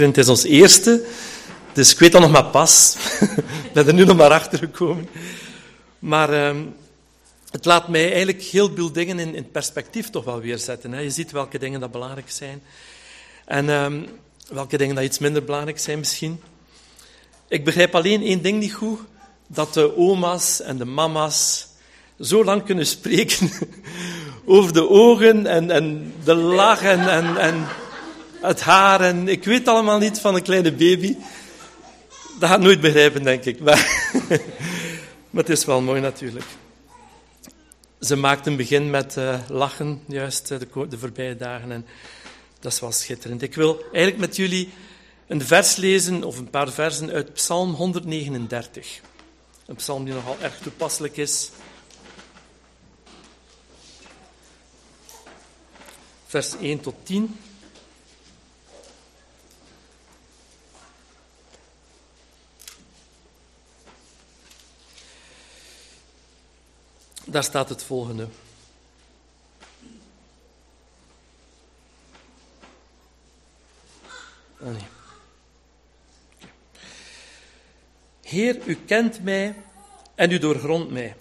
Het is ons eerste, dus ik weet dat nog maar pas. Ik ben er nu nog maar achter gekomen. Maar het laat mij eigenlijk heel veel dingen in perspectief toch wel weer zetten. Hè. Je ziet welke dingen dat belangrijk zijn. En welke dingen dat iets minder belangrijk zijn misschien. Ik begrijp alleen één ding niet goed. Dat de oma's en de mama's zo lang kunnen spreken over de ogen en de lach en het haar. En ik weet allemaal niet van een kleine baby. Dat gaat nooit begrijpen, denk ik. Maar het is wel mooi natuurlijk. Ze maakt een begin met lachen, juist de voorbije dagen. En dat is wel schitterend. Ik wil eigenlijk met jullie een vers lezen, of een paar versen uit Psalm 139. Een psalm die nogal erg toepasselijk is. Vers 1 tot 10. Daar staat het volgende. Oh nee. Heer, u kent mij en u doorgrondt mij.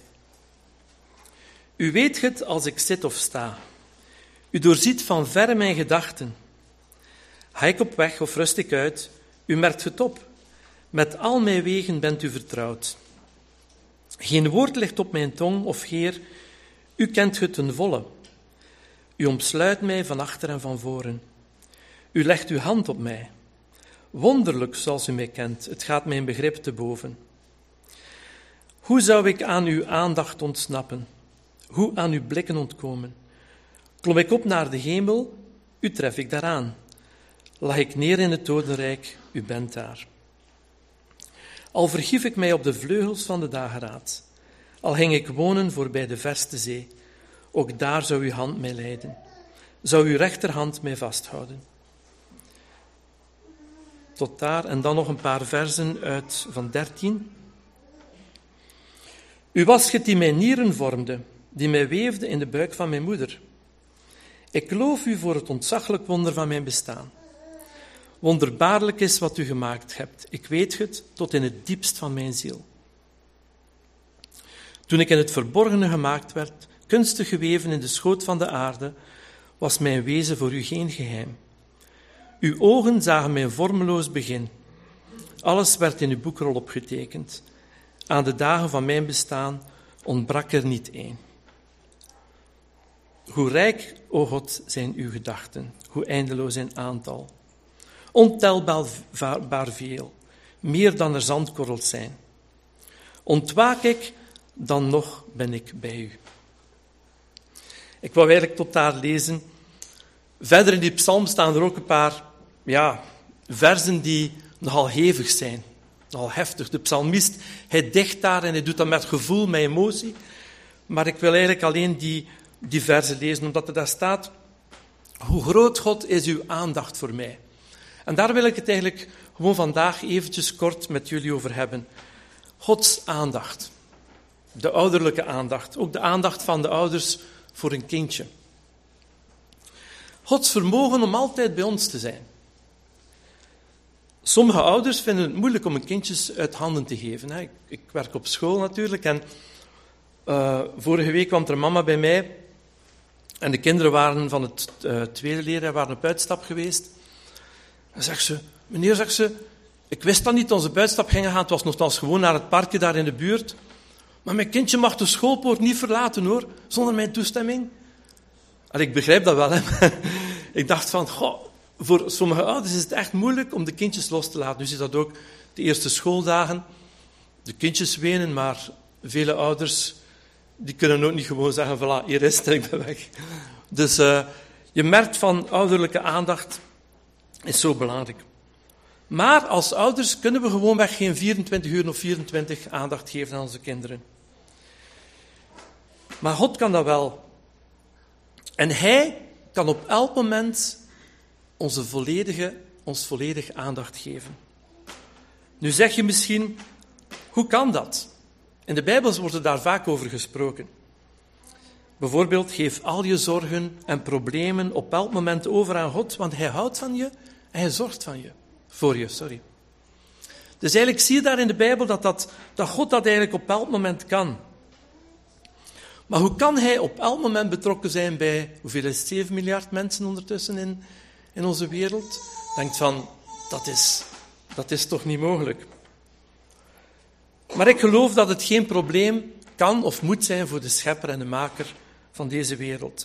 U weet het als ik zit of sta. U doorziet van verre mijn gedachten. Ga ik op weg of rust ik uit, u merkt het op. Met al mijn wegen bent u vertrouwd. Geen woord ligt op mijn tong, of Heer, u kent het ten volle. U omsluit mij van achter en van voren. U legt uw hand op mij. Wonderlijk zoals u mij kent, het gaat mijn begrip te boven. Hoe zou ik aan uw aandacht ontsnappen? Hoe aan uw blikken ontkomen? Klom ik op naar de hemel, u tref ik daaraan. Lag ik neer in het dodenrijk, u bent daar. Al verhief ik mij op de vleugels van de dageraad, al ging ik wonen voorbij de verste zee, ook daar zou uw hand mij leiden, zou uw rechterhand mij vasthouden. Tot daar, en dan nog een paar versen uit van 13. U was het die mijn nieren vormde, die mij weefde in de buik van mijn moeder. Ik loof u voor het ontzaglijk wonder van mijn bestaan. Wonderbaarlijk is wat u gemaakt hebt. Ik weet het tot in het diepst van mijn ziel. Toen ik in het verborgene gemaakt werd, kunstig geweven in de schoot van de aarde, was mijn wezen voor u geen geheim. Uw ogen zagen mijn vormeloos begin. Alles werd in uw boekrol opgetekend. Aan de dagen van mijn bestaan ontbrak er niet één. Hoe rijk, o God, zijn uw gedachten, hoe eindeloos in aantal. Ontelbaar veel, meer dan er zandkorrels zijn. Ontwaak ik, dan nog ben ik bij u. Ik wou eigenlijk tot daar lezen. Verder in die psalm staan er ook een paar versen die nogal hevig zijn, nogal heftig. De psalmist, hij dicht daar en hij doet dat met gevoel, met emotie. Maar ik wil eigenlijk alleen die versen lezen, omdat er daar staat: hoe groot, God, is uw aandacht voor mij. En daar wil ik het eigenlijk gewoon vandaag eventjes kort met jullie over hebben. Gods aandacht. De ouderlijke aandacht. Ook de aandacht van de ouders voor een kindje. Gods vermogen om altijd bij ons te zijn. Sommige ouders vinden het moeilijk om hun kindjes uit handen te geven. Ik werk op school natuurlijk en vorige week kwam er een mama bij mij en de kinderen waren van het tweede leerjaar waren op uitstap geweest. En zegt ze, meneer, zegt ze, ik wist dat niet dat onze uitstap gingen gaan, het was nogthans gewoon naar het parkje daar in de buurt. Maar mijn kindje mag de schoolpoort niet verlaten hoor, zonder mijn toestemming. En ik begrijp dat wel, hè. Ik dacht van, voor sommige ouders is het echt moeilijk om de kindjes los te laten. Nu is dat ook de eerste schooldagen. De kindjes wenen, maar vele ouders die kunnen ook niet gewoon zeggen, voilà, hier is het, ik ben weg. Dus je merkt van ouderlijke aandacht is zo belangrijk. Maar als ouders kunnen we gewoonweg geen 24 uur of 24 aandacht geven aan onze kinderen. Maar God kan dat wel. En Hij kan op elk moment ons volledig aandacht geven. Nu zeg je misschien, hoe kan dat? In de Bijbel wordt er daar vaak over gesproken. Bijvoorbeeld, geef al je zorgen en problemen op elk moment over aan God, want Hij houdt van je en Hij zorgt van je. voor je. Dus eigenlijk zie je daar in de Bijbel dat God dat eigenlijk op elk moment kan. Maar hoe kan hij op elk moment betrokken zijn bij, hoeveel is het, 7 miljard mensen ondertussen in onze wereld? Denkt van, dat is toch niet mogelijk. Maar ik geloof dat het geen probleem kan of moet zijn voor de schepper en de maker van deze wereld.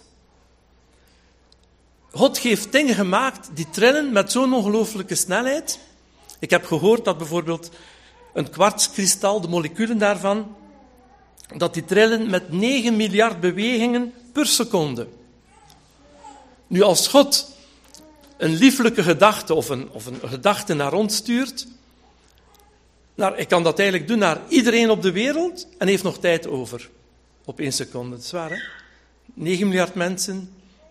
God heeft dingen gemaakt die trillen met zo'n ongelooflijke snelheid. Ik heb gehoord dat bijvoorbeeld een kwartskristal, de moleculen daarvan, dat die trillen met 9 miljard bewegingen per seconde. Nu, als God een lieflijke gedachte of een gedachte naar ons stuurt, ik kan dat eigenlijk doen naar iedereen op de wereld en heeft nog tijd over. Op 1 seconde, dat is waar, hè? 9 miljard mensen,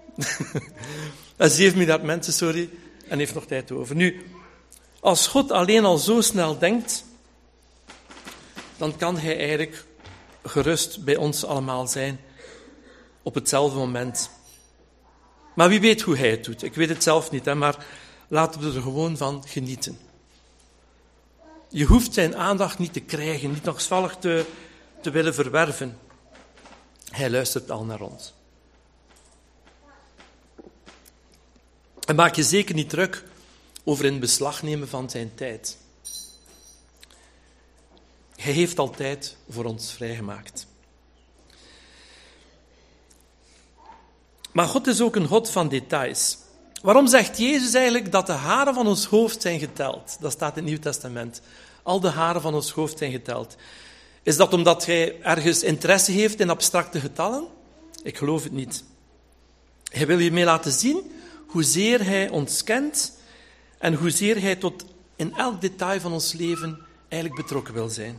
7 miljard mensen, en heeft nog tijd over. Nu, als God alleen al zo snel denkt, dan kan hij eigenlijk gerust bij ons allemaal zijn op hetzelfde moment. Maar wie weet hoe hij het doet? Ik weet het zelf niet, hè, maar laten we er gewoon van genieten. Je hoeft zijn aandacht niet te krijgen, niet nog zwalig te willen verwerven. Hij luistert al naar ons. En maak je zeker niet druk over in beslag nemen van zijn tijd. Hij heeft al tijd voor ons vrijgemaakt. Maar God is ook een God van details. Waarom zegt Jezus eigenlijk dat de haren van ons hoofd zijn geteld? Dat staat in het Nieuw Testament. Al de haren van ons hoofd zijn geteld. Is dat omdat hij ergens interesse heeft in abstracte getallen? Ik geloof het niet. Hij wil hiermee laten zien hoezeer hij ons kent en hoezeer hij tot in elk detail van ons leven eigenlijk betrokken wil zijn.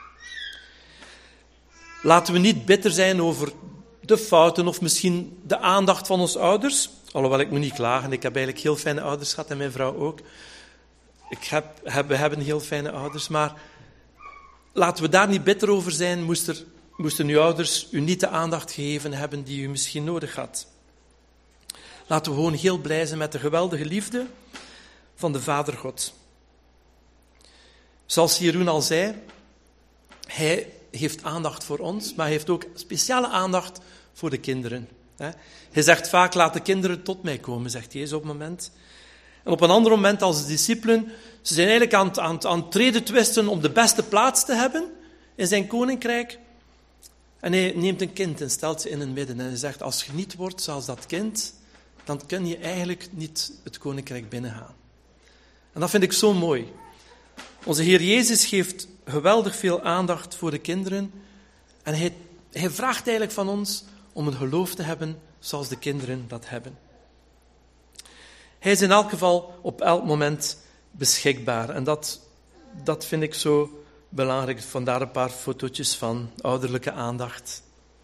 Laten we niet bitter zijn over de fouten of misschien de aandacht van onze ouders. Alhoewel, ik moet niet klagen. Ik heb eigenlijk heel fijne ouders gehad en mijn vrouw ook. We hebben heel fijne ouders, maar laten we daar niet bitter over zijn. Moesten uw ouders u niet de aandacht gegeven hebben die u misschien nodig had. Laten we gewoon heel blij zijn met de geweldige liefde van de Vader God. Zoals Jeroen al zei, hij heeft aandacht voor ons, maar hij heeft ook speciale aandacht voor de kinderen. Hij zegt vaak, laat de kinderen tot mij komen, zegt Jezus op een moment. En op een ander moment, als de discipelen, ze zijn eigenlijk aan het treden twisten om de beste plaats te hebben in zijn koninkrijk. En hij neemt een kind en stelt ze in het midden. En hij zegt, als je niet wordt zoals dat kind, dan kun je eigenlijk niet het koninkrijk binnengaan. En dat vind ik zo mooi. Onze Heer Jezus geeft geweldig veel aandacht voor de kinderen. En hij vraagt eigenlijk van ons om een geloof te hebben zoals de kinderen dat hebben. Hij is in elk geval op elk moment beschikbaar. En dat vind ik zo belangrijk. Vandaar een paar fotootjes van ouderlijke aandacht.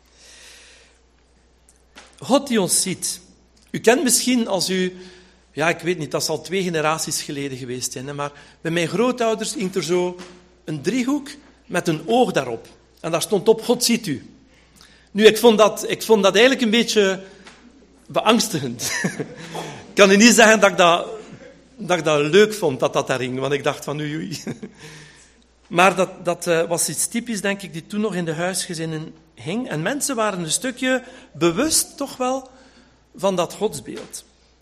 God die ons ziet. U kent misschien als u... Ja, ik weet niet, dat zal 2 generaties geleden geweest zijn. Hè, maar bij mijn grootouders hing er zo een driehoek met een oog daarop. En daar stond op, God ziet u. Nu, ik vond dat eigenlijk een beetje beangstigend. Ik kan u niet zeggen dat ik dat leuk vond, dat daar hing. Want ik dacht van oei. Maar dat was iets typisch, denk ik, die toen nog in de huisgezinnen hing. En mensen waren een stukje bewust toch wel van dat godsbeeld.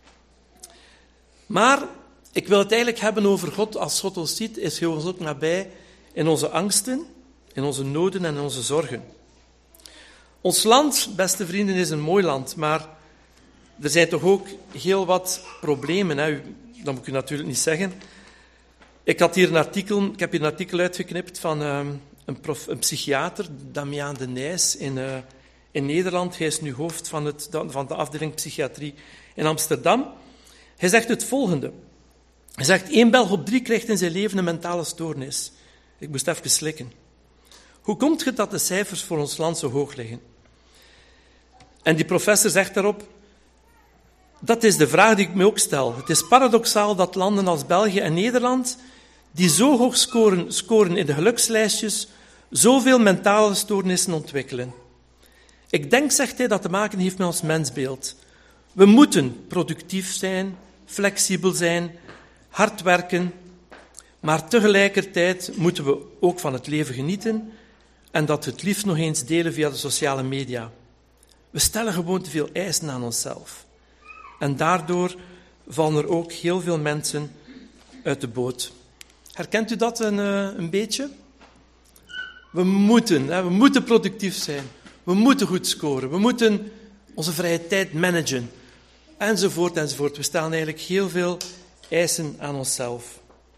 Maar ik wil het eigenlijk hebben over God. Als God ons ziet, is hij ons ook nabij in onze angsten, in onze noden en in onze zorgen. Ons land, beste vrienden, is een mooi land, maar er zijn toch ook heel wat problemen. Hè? Dat moet ik u natuurlijk niet zeggen. Ik heb hier een artikel uitgeknipt van een psychiater, Damian de Nijs, in Nederland. Hij is nu hoofd van de afdeling psychiatrie in Amsterdam. Hij zegt het volgende. Hij zegt, 1 Belg op 3 krijgt in zijn leven een mentale stoornis. Ik moest even slikken. Hoe komt het dat de cijfers voor ons land zo hoog liggen? En die professor zegt daarop, dat is de vraag die ik me ook stel. Het is paradoxaal dat landen als België en Nederland, die zo hoog scoren in de gelukslijstjes, zoveel mentale stoornissen ontwikkelen. Ik denk, zegt hij, dat te maken heeft met ons mensbeeld. We moeten productief zijn, flexibel zijn, hard werken, maar tegelijkertijd moeten we ook van het leven genieten en dat het liefst nog eens delen via de sociale media. We stellen gewoon te veel eisen aan onszelf. En daardoor vallen er ook heel veel mensen uit de boot. Herkent u dat een beetje? We moeten productief zijn. We moeten goed scoren. We moeten onze vrije tijd managen. Enzovoort, enzovoort. We stellen eigenlijk heel veel eisen aan onszelf.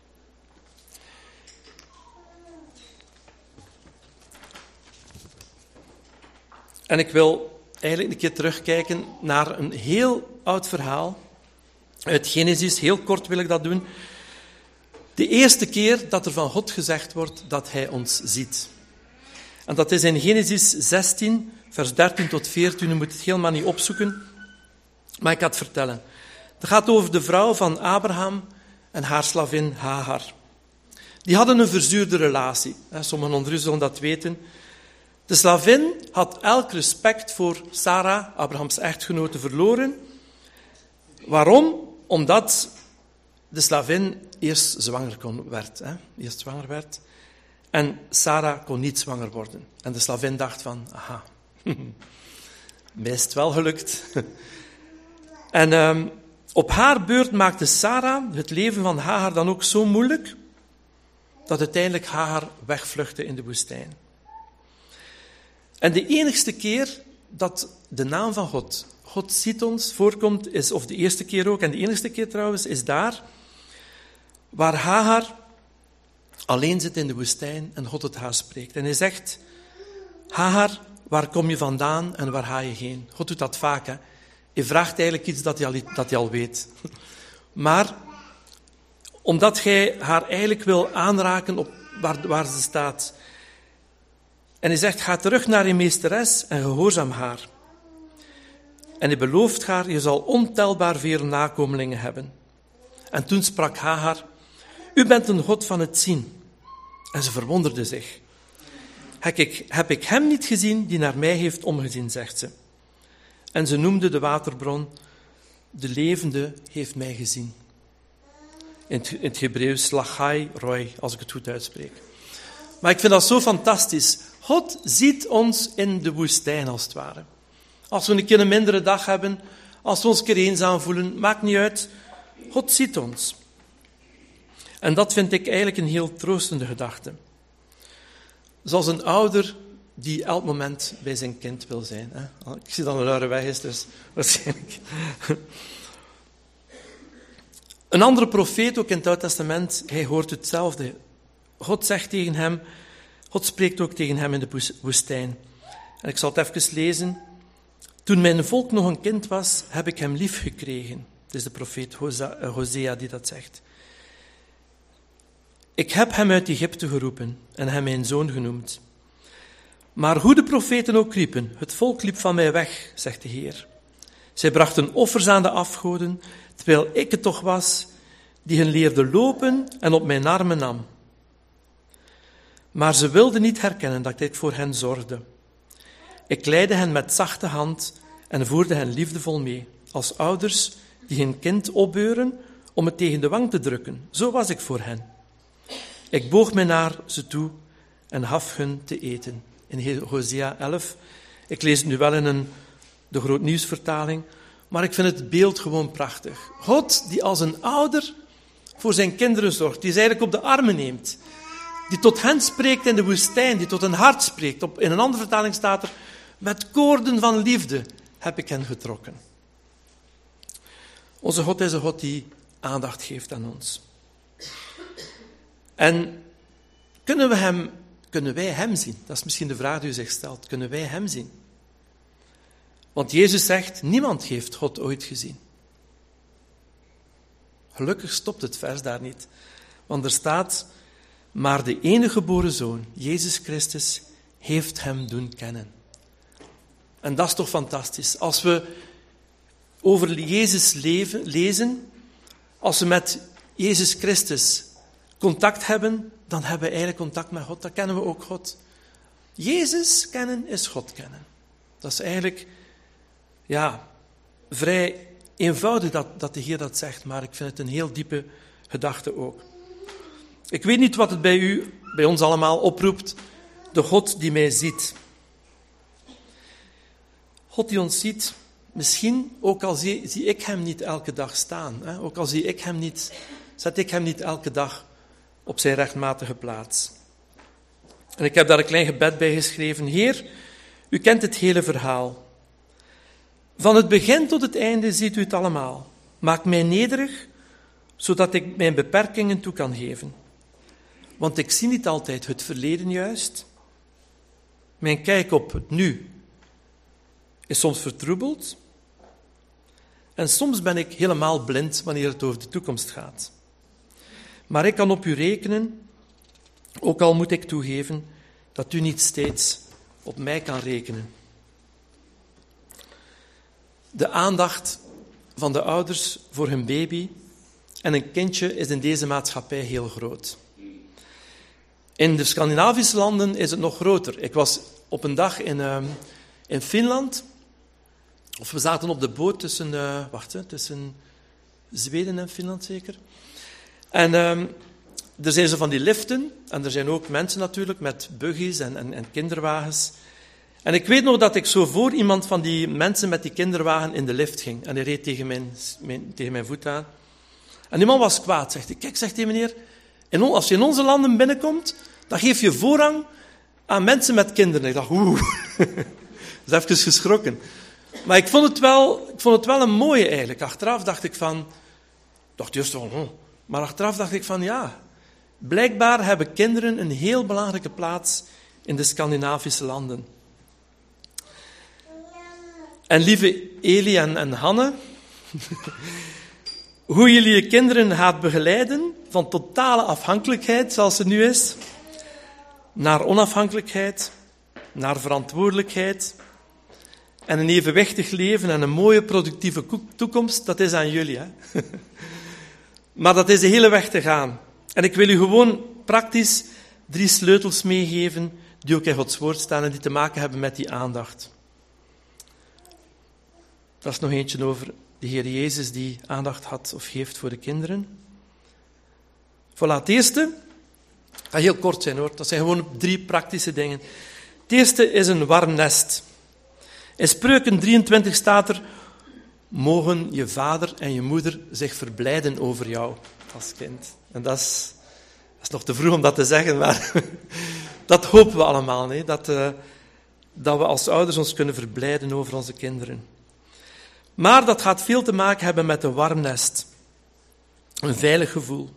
En ik wil eigenlijk een keer terugkijken naar een heel oud verhaal uit Genesis. Heel kort wil ik dat doen. De eerste keer dat er van God gezegd wordt dat hij ons ziet. En dat is in Genesis 16, vers 13 tot 14. U moet het helemaal niet opzoeken, maar ik ga het vertellen. Het gaat over de vrouw van Abraham en haar slavin Hagar. Die hadden een verzuurde relatie. Sommigen onder u zullen dat weten. De slavin had elk respect voor Sarah, Abrahams echtgenote, verloren. Waarom? Omdat de slavin eerst zwanger werd. En Sarah kon niet zwanger worden. En de slavin dacht van, aha, mij is het wel gelukt. En op haar beurt maakte Sarah het leven van Hagar dan ook zo moeilijk, dat uiteindelijk Hagar wegvluchtte in de woestijn. En de enigste keer dat de naam van God ziet ons, voorkomt, is, of de eerste keer ook, en de enigste keer trouwens, is daar waar Hagar alleen zit in de woestijn en God tot haar spreekt. En hij zegt, Hagar, waar kom je vandaan en waar ga je heen? God doet dat vaak, hè. Hij vraagt eigenlijk iets dat hij al weet. Maar omdat hij haar eigenlijk wil aanraken op waar ze staat. En hij zegt, ga terug naar je meesteres en gehoorzaam haar. En hij belooft haar, je zal ontelbaar veel nakomelingen hebben. En toen sprak Hagar, u bent een God van het zien. En ze verwonderde zich. Heb ik hem niet gezien die naar mij heeft omgezien, zegt ze. En ze noemde de waterbron, de levende heeft mij gezien. In het Hebreeuws, Lachai Roy, als ik het goed uitspreek. Maar ik vind dat zo fantastisch. God ziet ons in de woestijn, als het ware. Als we een keer een mindere dag hebben, als we ons een keer eenzaam voelen, maakt niet uit. God ziet ons. En dat vind ik eigenlijk een heel troostende gedachte. Zoals een ouder die elk moment bij zijn kind wil zijn. Hè? Ik zie dat een rare weg is, dus waarschijnlijk. Een andere profeet, ook in het Oude Testament, hij hoort hetzelfde. God zegt tegen hem, God spreekt ook tegen hem in de woestijn. En ik zal het even lezen. Toen mijn volk nog een kind was, heb ik hem lief gekregen. Het is de profeet Hosea die dat zegt. Ik heb hem uit Egypte geroepen en hem mijn zoon genoemd. Maar hoe de profeten ook riepen, het volk liep van mij weg, zegt de Heer. Zij brachten offers aan de afgoden, terwijl ik het toch was die hen leerde lopen en op mijn armen nam. Maar ze wilden niet herkennen dat ik voor hen zorgde. Ik leidde hen met zachte hand en voerde hen liefdevol mee, als ouders die hun kind opbeuren om het tegen de wang te drukken. Zo was ik voor hen. Ik boog mij naar ze toe en gaf hun te eten. In Hosea 11. Ik lees het nu wel in de Grootnieuwsvertaling, maar ik vind het beeld gewoon prachtig. God die als een ouder voor zijn kinderen zorgt, die ze eigenlijk op de armen neemt, die tot hen spreekt in de woestijn, die tot hun hart spreekt. In een andere vertaling staat er, met koorden van liefde heb ik hen getrokken. Onze God is een God die aandacht geeft aan ons. En kunnen wij hem zien? Dat is misschien de vraag die u zich stelt. Kunnen wij hem zien? Want Jezus zegt, niemand heeft God ooit gezien. Gelukkig stopt het vers daar niet. Want er staat, maar de enige geboren Zoon, Jezus Christus, heeft hem doen kennen. En dat is toch fantastisch. Als we over Jezus lezen, als we met Jezus Christus contact hebben, dan hebben we eigenlijk contact met God. Dan kennen we ook God. Jezus kennen is God kennen. Dat is eigenlijk vrij eenvoudig dat de Heer dat zegt, maar ik vind het een heel diepe gedachte ook. Ik weet niet wat het bij ons allemaal oproept. De God die mij ziet. God die ons ziet, misschien ook al zie ik hem niet elke dag staan. Hè? Ook al zet ik hem niet elke dag op zijn rechtmatige plaats. En ik heb daar een klein gebed bij geschreven. Heer, u kent het hele verhaal. Van het begin tot het einde ziet u het allemaal. Maak mij nederig, zodat ik mijn beperkingen toe kan geven. Want ik zie niet altijd het verleden juist. Mijn kijk op het nu is soms vertroebeld. En soms ben ik helemaal blind wanneer het over de toekomst gaat. Maar ik kan op u rekenen, ook al moet ik toegeven dat u niet steeds op mij kan rekenen. De aandacht van de ouders voor hun baby en een kindje is in deze maatschappij heel groot. In de Scandinavische landen is het nog groter. Ik was op een dag in Finland, of we zaten op de boot tussen Zweden en Finland zeker. En er zijn zo van die liften, en er zijn ook mensen natuurlijk met buggies en kinderwagens. En ik weet nog dat ik zo voor iemand van die mensen met die kinderwagen in de lift ging. En hij reed tegen mijn voet aan. En die man was kwaad. Zegt hij, kijk, zegt die meneer, als je in onze landen binnenkomt, dan geef je voorrang aan mensen met kinderen. Ik dacht, dat is even geschrokken. Maar ik vond het wel een mooie eigenlijk. Achteraf dacht ik maar achteraf dacht ik van, ja, blijkbaar hebben kinderen een heel belangrijke plaats in de Scandinavische landen. En lieve Eli en Hanne, hoe jullie je kinderen gaat begeleiden, van totale afhankelijkheid, zoals het nu is, naar onafhankelijkheid, naar verantwoordelijkheid en een evenwichtig leven en een mooie productieve toekomst, dat is aan jullie. Hè? Maar dat is de hele weg te gaan. En ik wil u gewoon praktisch 3 sleutels meegeven die ook in Gods woord staan en die te maken hebben met die aandacht. Dat is nog eentje over de Heer Jezus die aandacht had of heeft voor de kinderen. Voilà, het eerste, het gaat heel kort zijn hoor, dat zijn gewoon 3 praktische dingen. Het eerste is een warm nest. In Spreuken 23 staat er, mogen je vader en je moeder zich verblijden over jou als kind. En dat is nog te vroeg om dat te zeggen, maar dat hopen we allemaal. Nee? Dat we als ouders ons kunnen verblijden over onze kinderen. Maar dat gaat veel te maken hebben met een warm nest. Een veilig gevoel.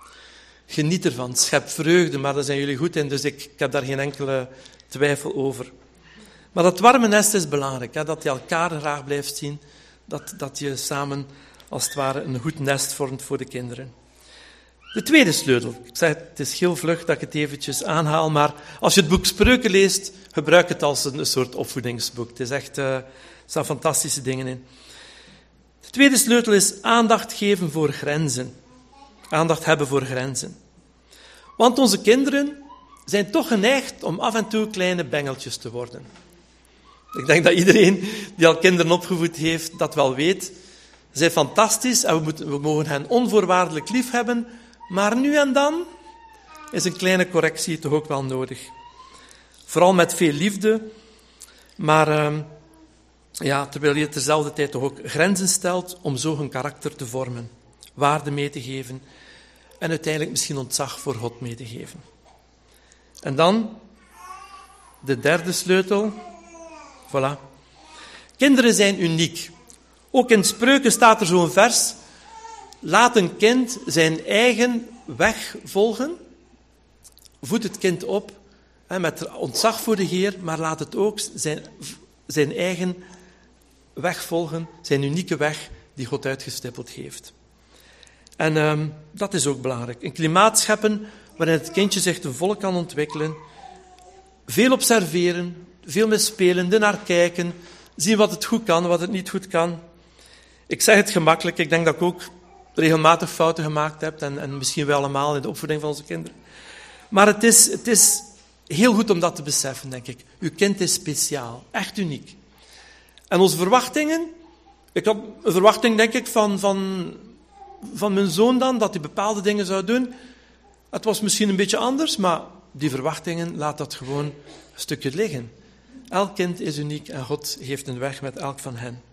Geniet ervan, schep vreugde, maar daar zijn jullie goed in, dus ik heb daar geen enkele twijfel over. Maar dat warme nest is belangrijk, hè? Dat je elkaar graag blijft zien, dat je samen als het ware een goed nest vormt voor de kinderen. De tweede sleutel, ik zeg het is heel vlug dat ik het eventjes aanhaal, maar als je het boek Spreuken leest, gebruik het als een soort opvoedingsboek. Het is echt, er staan fantastische dingen in. De tweede sleutel is aandacht geven voor grenzen. Aandacht hebben voor grenzen. Want onze kinderen zijn toch geneigd om af en toe kleine bengeltjes te worden. Ik denk dat iedereen die al kinderen opgevoed heeft, dat wel weet. Ze zijn fantastisch en we mogen hen onvoorwaardelijk lief hebben, maar nu en dan is een kleine correctie toch ook wel nodig. Vooral met veel liefde, maar terwijl je tezelfde tijd toch ook grenzen stelt om zo hun karakter te vormen, waarde mee te geven en uiteindelijk misschien ontzag voor God mee te geven. En dan de derde sleutel. Voilà. Kinderen zijn uniek. Ook in Spreuken staat er zo'n vers. Laat een kind zijn eigen weg volgen. Voed het kind op met ontzag voor de Heer, maar laat het ook zijn eigen weg volgen, zijn unieke weg die God uitgestippeld heeft. En dat is ook belangrijk. Een klimaat scheppen waarin het kindje zich ten volle kan ontwikkelen. Veel observeren, veel mee spelen, ernaar kijken, zien wat het goed kan, wat het niet goed kan. Ik zeg het gemakkelijk, ik denk dat ik ook regelmatig fouten gemaakt heb en misschien wel allemaal in de opvoeding van onze kinderen. Maar het is heel goed om dat te beseffen, denk ik. Uw kind is speciaal, echt uniek. En onze verwachtingen, ik had een verwachting, denk ik, van van mijn zoon dan, dat hij bepaalde dingen zou doen. Het was misschien een beetje anders, maar die verwachtingen, laat dat gewoon een stukje liggen. Elk kind is uniek en God heeft een weg met elk van hen.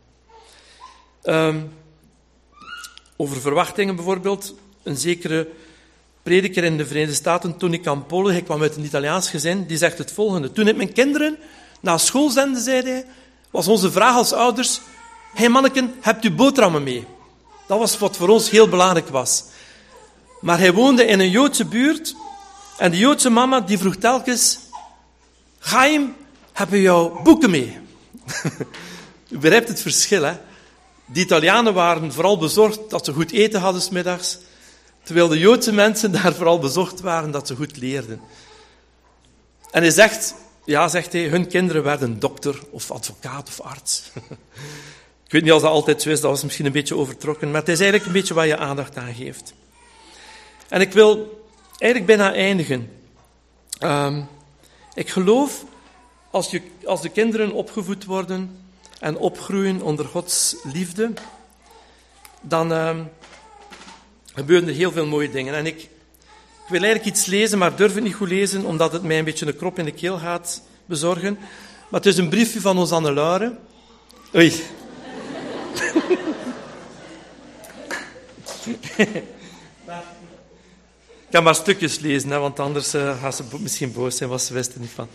Over verwachtingen bijvoorbeeld, een zekere prediker in de Verenigde Staten, Tony Campolo, hij kwam uit een Italiaans gezin, die zegt het volgende. Toen ik mijn kinderen naar school zende, zei hij, was onze vraag als ouders, hey manneken, hebt u boterhammen mee? Dat was wat voor ons heel belangrijk was. Maar hij woonde in een Joodse buurt en de Joodse mama die vroeg telkens, Chaim, hebben jouw boeken mee? U begrijpt het verschil, hè? De Italianen waren vooral bezorgd dat ze goed eten hadden 's middags, terwijl de Joodse mensen daar vooral bezorgd waren dat ze goed leerden. En hij zegt, zegt hij, hun kinderen werden dokter of advocaat of arts. Ik weet niet of dat altijd zo is, dat was misschien een beetje overtrokken, maar het is eigenlijk een beetje waar je aandacht aan geeft. En ik wil eigenlijk bijna eindigen. Ik geloof, als de kinderen opgevoed worden en opgroeien onder Gods liefde, dan gebeuren er heel veel mooie dingen. En ik wil eigenlijk iets lezen, maar durf het niet goed lezen, omdat het mij een beetje een krop in de keel gaat bezorgen. Maar het is een briefje van ons Anne-Laure. Oei. Ik kan maar stukjes lezen, hè, want anders gaan ze misschien boos zijn, want ze wist er niet van.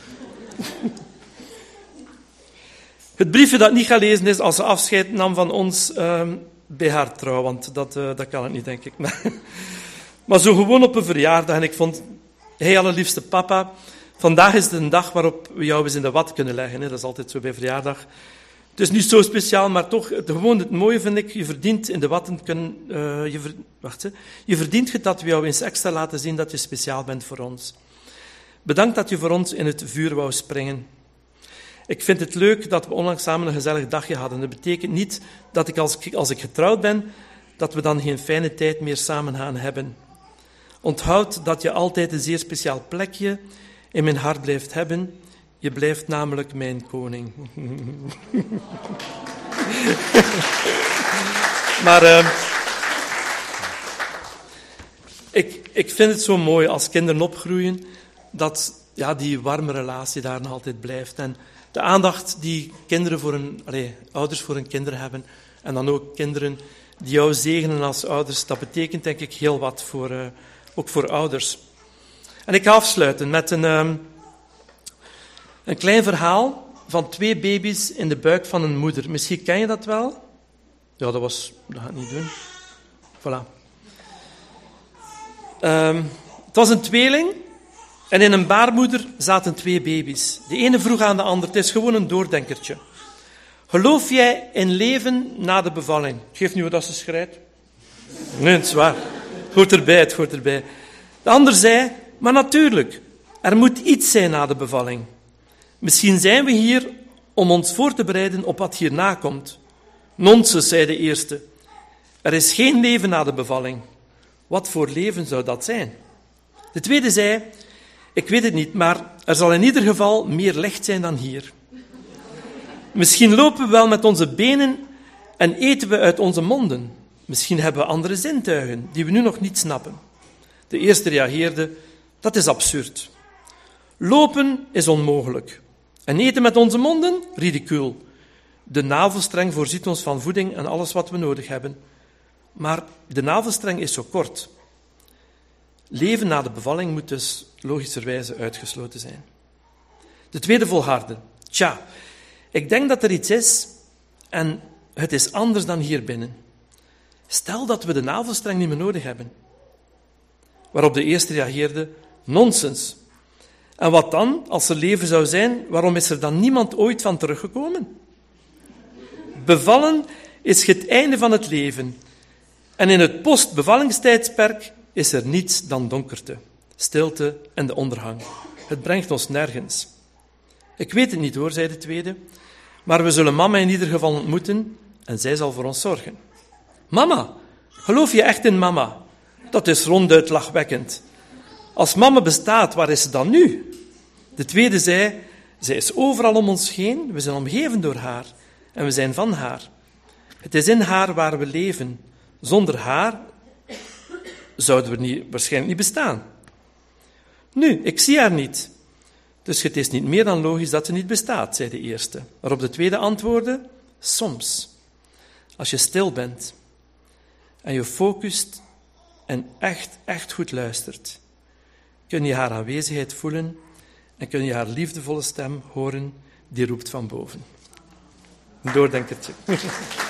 Het briefje dat ik niet ga lezen is als ze afscheid nam van ons bij haar trouw, want dat kan ik niet, denk ik. Maar zo gewoon op een verjaardag. En ik vond, hey allerliefste papa, vandaag is het een dag waarop we jou eens in de wat kunnen leggen. Hè. Dat is altijd zo bij verjaardag. Het is niet zo speciaal, maar toch, gewoon het mooie vind ik, je verdient in de watten kunnen... Je verdient het dat we jou eens extra laten zien dat je speciaal bent voor ons. Bedankt dat je voor ons in het vuur wou springen. Ik vind het leuk dat we onlangs samen een gezellig dagje hadden. Dat betekent niet dat ik als ik getrouwd ben, dat we dan geen fijne tijd meer samen gaan hebben. Onthoud dat je altijd een zeer speciaal plekje in mijn hart blijft hebben. Je blijft namelijk mijn koning. Maar ik vind het zo mooi als kinderen opgroeien, dat die warme relatie daar nog altijd blijft. En de aandacht die ouders voor hun kinderen hebben, en dan ook kinderen die jou zegenen als ouders, dat betekent denk ik heel wat ook voor ouders. En ik ga afsluiten met een klein verhaal van 2 baby's in de buik van een moeder. Misschien ken je dat wel? Ja, dat ga ik niet doen. Voilà. Het was een tweeling en in een baarmoeder zaten 2 baby's. De ene vroeg aan de ander, het is gewoon een doordenkertje. Geloof jij in leven na de bevalling? Ik geef nu wat ze schrijft. Nee, het is waar. Het hoort erbij. De ander zei, maar natuurlijk, er moet iets zijn na de bevalling. Misschien zijn we hier om ons voor te bereiden op wat hierna komt. Nonsens, zei de eerste. Er is geen leven na de bevalling. Wat voor leven zou dat zijn? De tweede zei, ik weet het niet, maar er zal in ieder geval meer licht zijn dan hier. Misschien lopen we wel met onze benen en eten we uit onze monden. Misschien hebben we andere zintuigen die we nu nog niet snappen. De eerste reageerde, dat is absurd. Lopen is onmogelijk. En eten met onze monden? Ridicuul. De navelstreng voorziet ons van voeding en alles wat we nodig hebben. Maar de navelstreng is zo kort. Leven na de bevalling moet dus logischerwijze uitgesloten zijn. De tweede volhardde. Tja, ik denk dat er iets is en het is anders dan hier binnen. Stel dat we de navelstreng niet meer nodig hebben. Waarop de eerste reageerde, nonsens. En wat dan, als er leven zou zijn, waarom is er dan niemand ooit van teruggekomen? Bevallen is het einde van het leven. En in het postbevallingstijdperk is er niets dan donkerte, stilte en de ondergang. Het brengt ons nergens. Ik weet het niet hoor, zei de tweede, maar we zullen mama in ieder geval ontmoeten en zij zal voor ons zorgen. Mama, geloof je echt in mama? Dat is ronduit lachwekkend. Als mama bestaat, waar is ze dan nu? De tweede zei, zij is overal om ons heen, we zijn omgeven door haar en we zijn van haar. Het is in haar waar we leven. Zonder haar zouden we waarschijnlijk niet bestaan. Nu, ik zie haar niet. Dus het is niet meer dan logisch dat ze niet bestaat, zei de eerste. Waarop de tweede antwoordde, soms. Als je stil bent en je focust en echt goed luistert, kun je haar aanwezigheid voelen en kun je haar liefdevolle stem horen die roept van boven. Een doordenkertje.